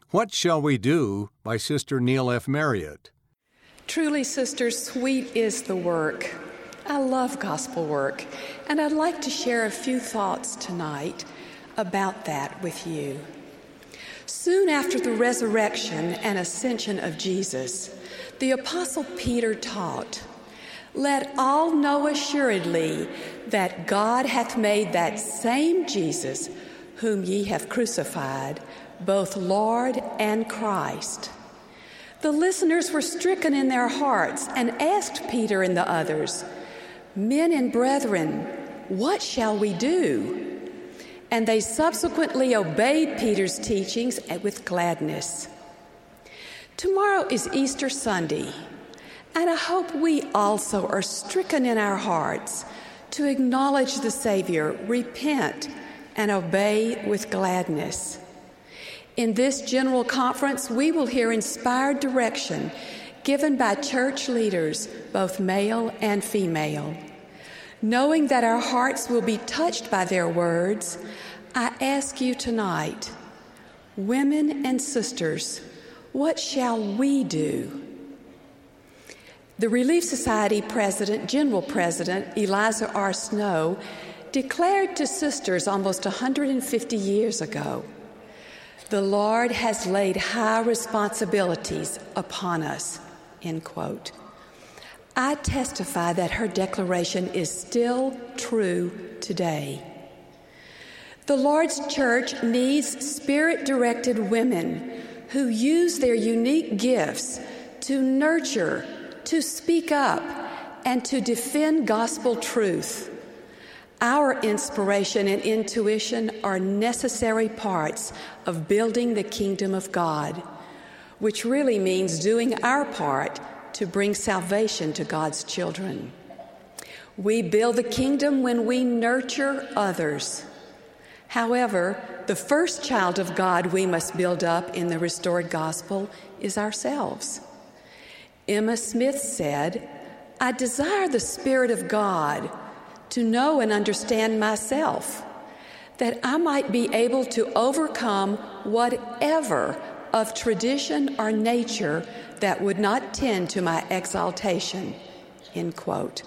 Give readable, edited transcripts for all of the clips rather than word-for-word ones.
What Shall We Do by Sister Neil F. Marriott. Truly, sisters, sweet is the work. I love gospel work, and I'd like to share a few thoughts tonight about that with you. Soon after the resurrection and ascension of Jesus, the Apostle Peter taught, "Let all know assuredly that God hath made that same Jesus, whom ye have crucified, both Lord and Christ." The listeners were stricken in their hearts and asked Peter and the others, "Men and brethren, what shall we do?" And they subsequently obeyed Peter's teachings with gladness. Tomorrow is Easter Sunday, and I hope we also are stricken in our hearts to acknowledge the Savior, repent, and obey with gladness. In this general conference, we will hear inspired direction given by church leaders, both male and female. Knowing that our hearts will be touched by their words, I ask you tonight, women and sisters, what shall we do? The Relief Society General President, Eliza R. Snow, declared to sisters almost 150 years ago, "The Lord has laid high responsibilities upon us," end quote. I testify that her declaration is still true today. The Lord's church needs spirit-directed women who use their unique gifts to nurture, to speak up, and to defend gospel truth. Our inspiration and intuition are necessary parts of building the kingdom of God, which really means doing our part to bring salvation to God's children. We build the kingdom when we nurture others. However, the first child of God we must build up in the restored gospel is ourselves. Emma Smith said, "I desire the Spirit of God to know and understand myself, that I might be able to overcome whatever of tradition or nature that would not tend to my exaltation," end quote.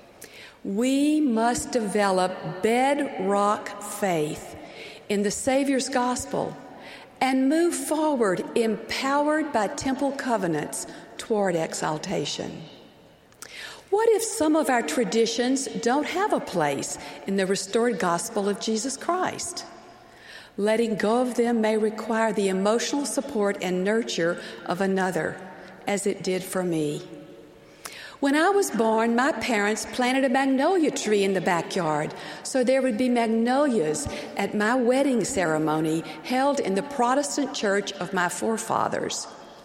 We must develop bedrock faith in the Savior's gospel and move forward empowered by temple covenants toward exaltation. What if some of our traditions don't have a place in the restored gospel of Jesus Christ? Letting go of them may require the emotional support and nurture of another, as it did for me. When I was born, my parents planted a magnolia tree in the backyard, so there would be magnolias at my wedding ceremony held in the Protestant church of my forefathers.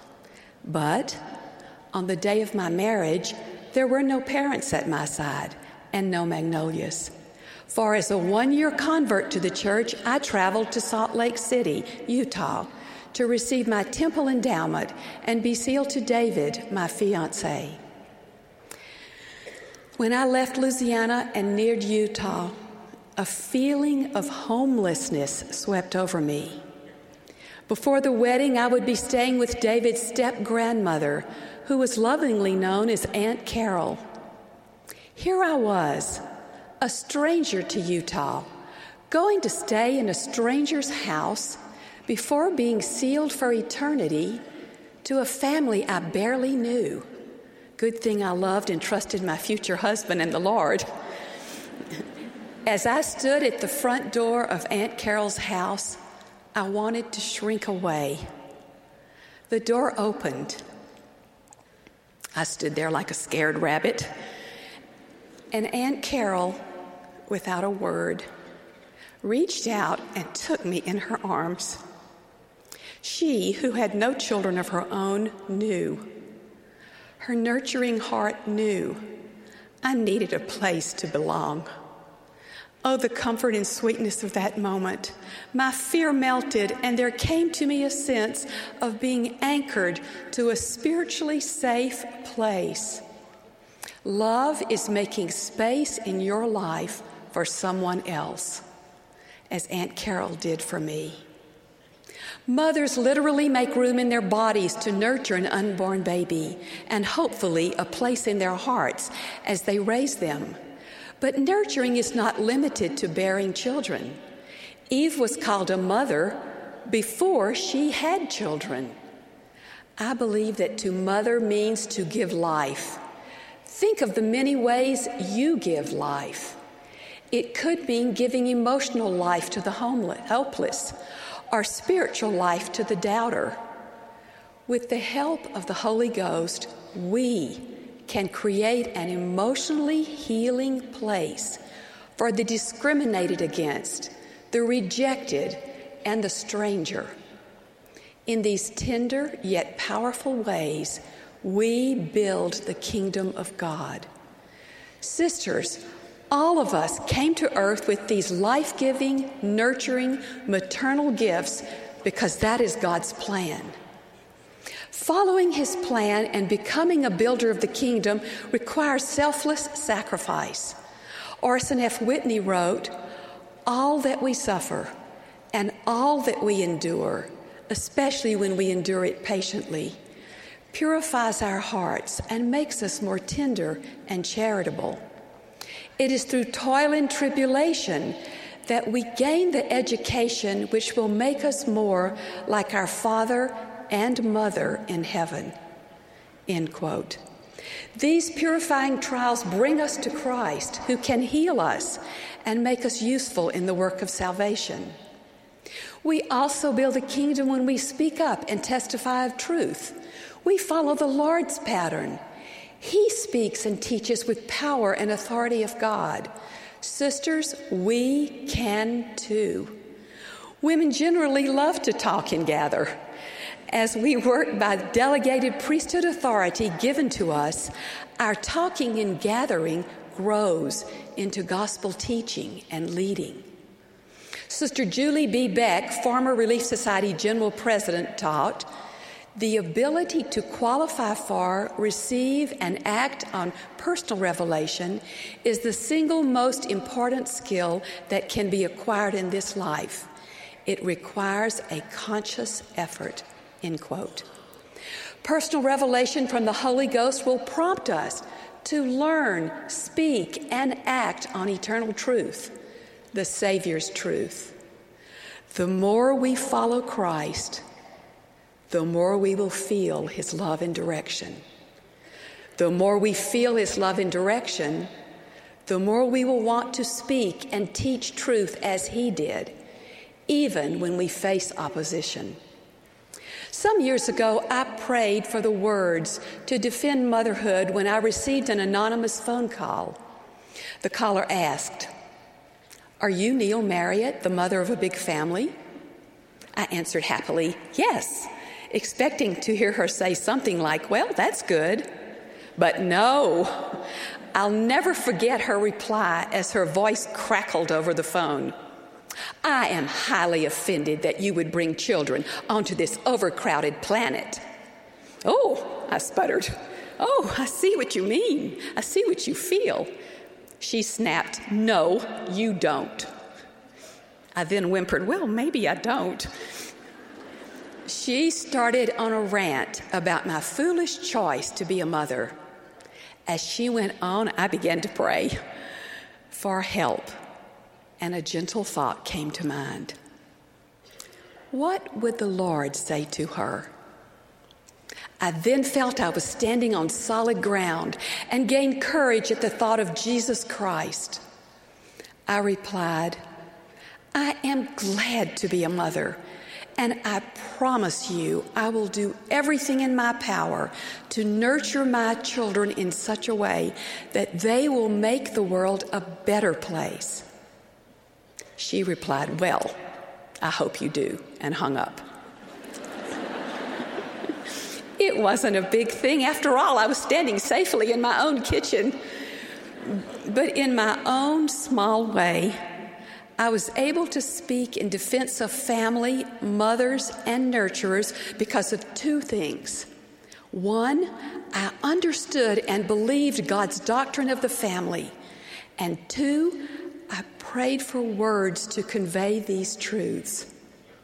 But on the day of my marriage, there were no parents at my side and no magnolias. For as a one-year convert to the church, I traveled to Salt Lake City, Utah, to receive my temple endowment and be sealed to David, my fiancé. When I left Louisiana and neared Utah, a feeling of homelessness swept over me. Before the wedding, I would be staying with David's step-grandmother, who was lovingly known as Aunt Carol. Here I was, a stranger to Utah, going to stay in a stranger's house before being sealed for eternity to a family I barely knew. Good thing I loved and trusted my future husband and the Lord. As I stood at the front door of Aunt Carol's house, I wanted to shrink away. The door opened. I stood there like a scared rabbit. And Aunt Carol, without a word, reached out and took me in her arms. She, who had no children of her own, knew. Her nurturing heart knew I needed a place to belong. Oh, the comfort and sweetness of that moment. My fear melted, and there came to me a sense of being anchored to a spiritually safe place. Love is making space in your life for someone else, as Aunt Carol did for me. Mothers literally make room in their bodies to nurture an unborn baby and hopefully a place in their hearts as they raise them. But nurturing is not limited to bearing children. Eve was called a mother before she had children. I believe that to mother means to give life. Think of the many ways you give life. It could mean giving emotional life to the helpless, or spiritual life to the doubter. With the help of the Holy Ghost, we can create an emotionally healing place for the discriminated against, the rejected, and the stranger. In these tender yet powerful ways, we build the kingdom of God. Sisters, all of us came to earth with these life-giving, nurturing, maternal gifts because that is God's plan. Following his plan and becoming a builder of the kingdom requires selfless sacrifice. Orson F. Whitney wrote, "All that we suffer and all that we endure, especially when we endure it patiently, purifies our hearts and makes us more tender and charitable. It is through toil and tribulation that we gain the education which will make us more like our Father and Mother in heaven." End quote. These purifying trials bring us to Christ, who can heal us and make us useful in the work of salvation. We also build a kingdom when we speak up and testify of truth. We follow the Lord's pattern. He speaks and teaches with power and authority of God. Sisters, we can too. Women generally love to talk and gather. As we work by delegated priesthood authority given to us, our talking and gathering grows into gospel teaching and leading. Sister Julie B. Beck, former Relief Society General President, taught, "The ability to qualify for, receive, and act on personal revelation is the single most important skill that can be acquired in this life. It requires a conscious effort." End quote. Personal revelation from the Holy Ghost will prompt us to learn, speak, and act on eternal truth, the Savior's truth. The more we follow Christ, the more we will feel his love and direction. The more we feel his love and direction, the more we will want to speak and teach truth as he did, even when we face opposition. Some years ago, I prayed for the words to defend motherhood when I received an anonymous phone call. The caller asked, "Are you Neil Marriott, the mother of a big family?" I answered happily, "Yes," expecting to hear her say something like, "Well, that's good." But no, I'll never forget her reply as her voice crackled over the phone. "I am highly offended that you would bring children onto this overcrowded planet." "Oh," I sputtered. "Oh, I see what you mean. I see what you feel." She snapped, "No, you don't." I then whimpered, "Well, maybe I don't." She started on a rant about my foolish choice to be a mother. As she went on, I began to pray for help, and a gentle thought came to mind. What would the Lord say to her? I then felt I was standing on solid ground and gained courage at the thought of Jesus Christ. I replied, "I am glad to be a mother, and I promise you I will do everything in my power to nurture my children in such a way that they will make the world a better place." She replied, "Well, I hope you do," and hung up. It wasn't a big thing. After all, I was standing safely in my own kitchen. But in my own small way, I was able to speak in defense of family, mothers, and nurturers because of two things. One, I understood and believed God's doctrine of the family. And two, I prayed for words to convey these truths.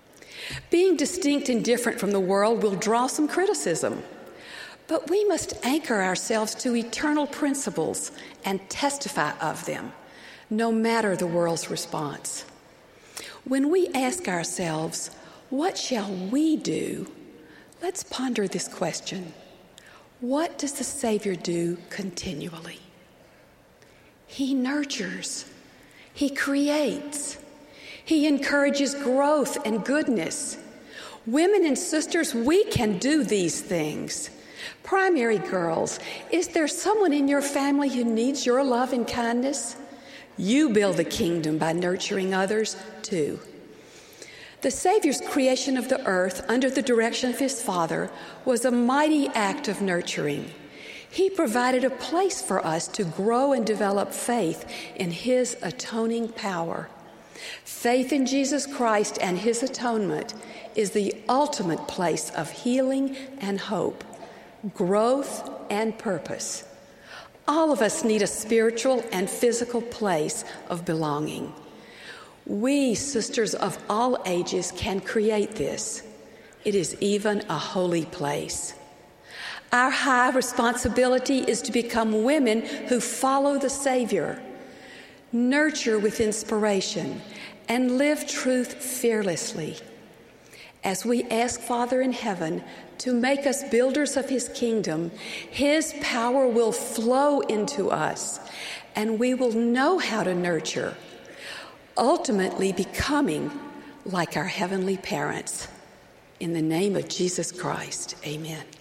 Being distinct and different from the world will draw some criticism, but we must anchor ourselves to eternal principles and testify of them, no matter the world's response. When we ask ourselves, what shall we do? Let's ponder this question. What does the Savior do continually? He nurtures. He creates. He encourages growth and goodness. Women and sisters, we can do these things. Primary girls, is there someone in your family who needs your love and kindness? You build the kingdom by nurturing others, too. The Savior's creation of the earth under the direction of his Father was a mighty act of nurturing. He provided a place for us to grow and develop faith in his atoning power. Faith in Jesus Christ and his atonement is the ultimate place of healing and hope, growth and purpose. All of us need a spiritual and physical place of belonging. We, sisters of all ages, can create this. It is even a holy place. Our high responsibility is to become women who follow the Savior, nurture with inspiration, and live truth fearlessly. As we ask Father in heaven to make us builders of his kingdom, his power will flow into us, and we will know how to nurture, ultimately becoming like our heavenly parents. In the name of Jesus Christ, amen.